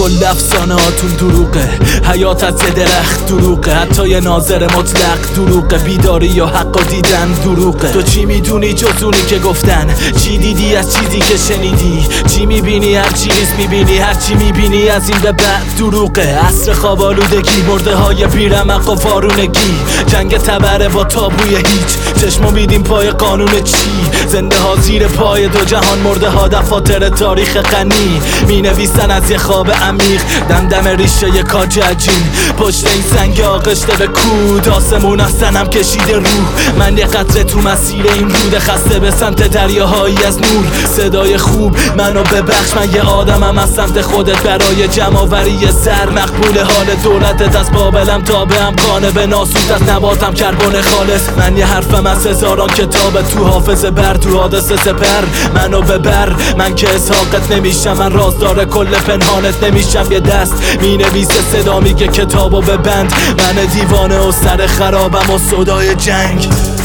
کل افسانه هاتون دروغه، حیات از درخت دروغه، حتی یه ناظر مطلق دروغه، بیداری یا حق و دیدن دروغه. تو چی میدونی جز اونی که گفتن؟ چی دیدی از چیزی که شنیدی؟ چی میبینی؟ هر چی نیست میبینی، هر چی میبینی از این به بعد دروغه. عصر خواب آلودگی، مرده های بیرمق و وارونگی، جنگ تبره با تابوی هیچ، چشم میدیم پای قانون چی؟ زنده ها زیر پای دو جهان، مرده ها دفاتر تاریخ غنی، می نویسن از یه خواب عمیق، دمدم ریشه یه کاج عجین، پشت این سنگ آغشته به کود، آسمون از تنم کشیده روح، من یه قطره تو مسیر این رود خسته به سمت دریاهایی از نور. صدای خوب منو ببخش، من یه آدمم از سمت خودت، برای جمع‌آوری زر مقبول حال دولتت، از بابلم تا به امکانه، به ناسوت از نباتم کربن خالص، من یه حرفم از هزاران کتاب تو حافظه بر، تو حادثه سپر منو ببر، من که اسحاقت نمیشم، من رازدار کل پنهانت نمیشم، یه دست می نویسه صدا میگه کتابو ببند، من دیوانه و سر خرابم و صدای جنگ.